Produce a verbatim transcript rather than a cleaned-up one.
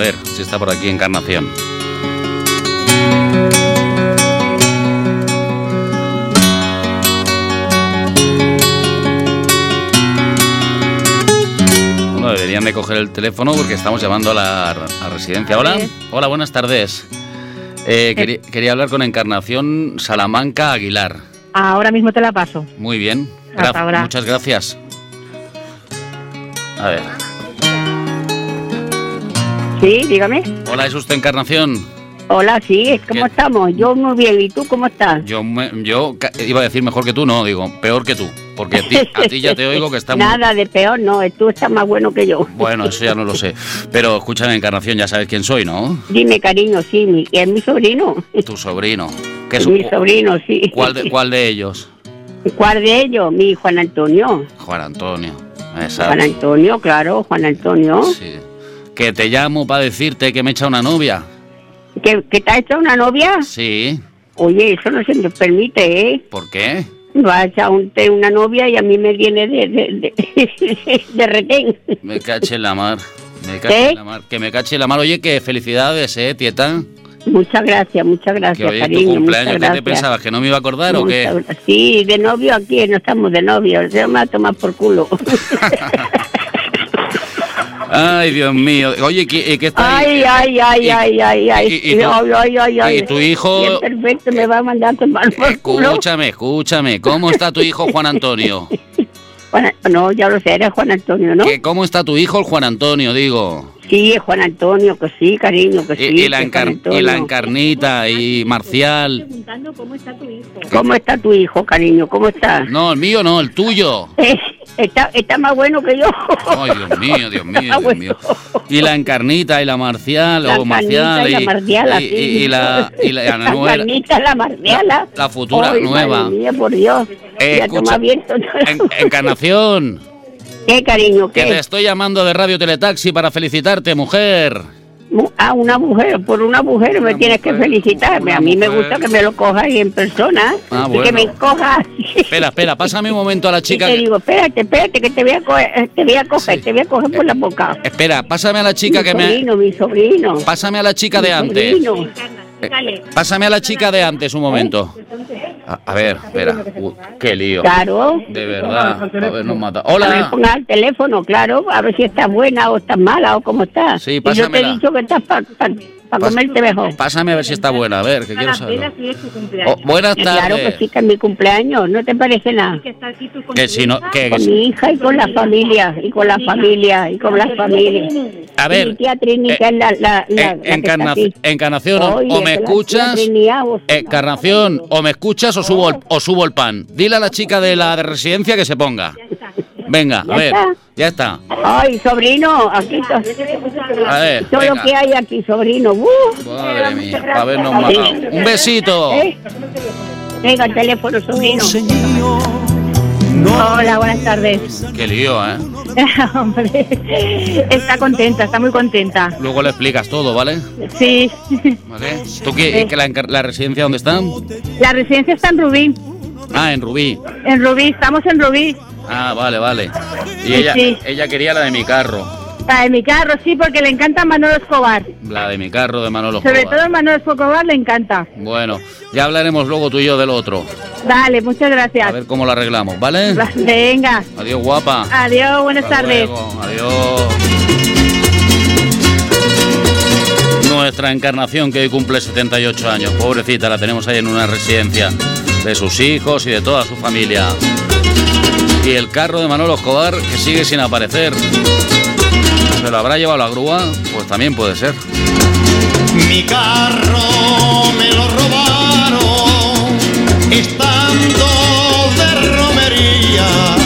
ver si está por aquí Encarnación. Bueno, deberían de coger el teléfono porque estamos llamando a la a residencia. Hola, hola, buenas tardes. Eh, quería, quería hablar con Encarnación Salamanca Aguilar. Ahora mismo te la paso. Muy bien, Gra- muchas gracias. A ver. Sí, dígame. Hola, ¿es usted Encarnación? Hola, sí, ¿cómo ¿Qué? estamos? Yo muy bien, ¿y tú cómo estás? Yo me, yo iba a decir mejor que tú, no, digo, peor que tú, porque a ti, a ti ya te oigo que está muy... Nada de peor, no, tú estás más bueno que yo. Bueno, eso ya no lo sé, pero escúchame, Encarnación, ya sabes quién soy, ¿no? Dime, cariño, sí, mi, es mi sobrino. Tu sobrino. ¿Qué es mi sobrino, sí. ¿Cuál de, cuál de ellos? ¿Cuál de ellos? Mi Juan Antonio. Juan Antonio, exacto. Juan Antonio, claro, Juan Antonio. Sí. Que te llamo para decirte que me echa una novia. ¿Que, que te ha hecho una novia? Sí. Oye, eso no se me permite, ¿eh? ¿Por qué? Va a echar una novia y a mí me viene de, de, de, de retén. Me cache en la mar. Me cache ¿Eh? en la mar. Que me cache en la mar. Oye, que felicidades, ¿eh, tieta? Muchas gracias, muchas gracias, que, oye, cariño. Tu cumpleaños, ¿qué gracias. te pensabas? ¿Que no me iba a acordar muchas o qué? Gracias. Sí, de novio aquí, no estamos de novio. Se me va a tomar por culo. Ay, Dios mío. Oye, ¿qué, qué está ahí? Ay, ay, ay, ay, ay, ay. Y, y, y, ay, ay, ay, ay. Y tu hijo... Bien perfecto, me va a mandar a tomar por culo. Escúchame, escúchame. ¿Cómo está tu hijo Juan Antonio? Juan, no, ya lo sé, era Juan Antonio, ¿no? ¿Qué, ¿Cómo está tu hijo el Juan Antonio, digo? Sí, es Juan Antonio, que sí, cariño, que sí. Y, y, la, encar y la Encarnita, y Marcial. ¿Cómo está tu hijo? ¿Cómo está tu hijo, cariño? ¿Cómo está? No, el mío no, el tuyo. Eh, está, está más bueno que yo. Ay, Dios mío, Dios mío, Dios bueno. mío. Y la Encarnita, y la Marcial, la o Marcial, y, y la Marciala, y, sí. y, y la, y la, la, la Encarnita, la Marciala. La, la futura Ay, nueva. Madre mía, por Dios. Eh, ya escucha, en, Encarnación. ¿Qué, cariño? ¿Qué? Que te estoy llamando de Radio Teletaxi para felicitarte, mujer. Ah, una mujer, por una mujer una me tienes mujer, que felicitarme. A mí mujer. me gusta que me lo cojas ahí en persona. Ah, bueno. Y que me cojas. Espera, espera, pásame un momento a la chica. Y te digo, espérate, espérate, que te voy a coger, te voy a coger, sí. te voy a coger por la boca. Espera, pásame a la chica mi que sobrino, me... Mi sobrino, mi sobrino. Pásame a la chica mi de antes. Sobrino. Eh, pásame a la chica de antes un momento. A, a ver, espera. Uh, qué lío. Claro. De verdad. A ver, nos mata. Hola. A ver, ponga el teléfono, claro, a ver si estás buena o estás mala o cómo estás. Sí, pásamela. Y yo te he dicho que estás para pa, pa Pas comerte mejor. Pásame a ver si está buena, a ver, que quiero saber. Oh, buenas tardes. Claro que sí, que es mi cumpleaños, ¿no te parece nada? Que si no, que, con que mi hija y con la familia, y con la familia, y con la familia. A ver, y mi tía Trini, eh, que es la, la, la, eh, la encarna Encarnación, Oye, o me escuchas, Encarnación, o me escuchas o subo el, o subo el pan. Dile a la chica de la de residencia que se ponga. Venga, a ver, está? ya está. Ay, sobrino, aquí to a ver, todo venga. lo que hay aquí, sobrino. Uh, Madre mía, para habernos matado. Un besito. ¿Eh? Venga, el teléfono, sobrino. No. Hola, buenas tardes. Qué lío, ¿eh? Hombre, está contenta, está muy contenta. Luego le explicas todo, ¿vale? Sí. ¿Vale? ¿Tú qué, sí. la, la residencia dónde está? La residencia está en Rubí. Ah, en Rubí. En Rubí, estamos en Rubí. Ah, vale, vale. Y ella, sí. ella quería la de mi carro. La de mi carro, sí, porque le encanta Manolo Escobar. La de mi carro de Manolo Escobar. Sobre todo Manolo Escobar le encanta. Bueno, ya hablaremos luego tú y yo del otro. Dale, muchas gracias. A ver cómo lo arreglamos, ¿vale? Venga. Adiós, guapa. Adiós, buenas Hasta tardes. Luego. Adiós. Nuestra Encarnación, que hoy cumple setenta y ocho años. Pobrecita, la tenemos ahí en una residencia de sus hijos y de toda su familia. Y el carro de Manolo Escobar, que sigue sin aparecer. ¿Se lo habrá llevado la grúa? Pues también puede ser. Mi carro me lo robaron estando de romería.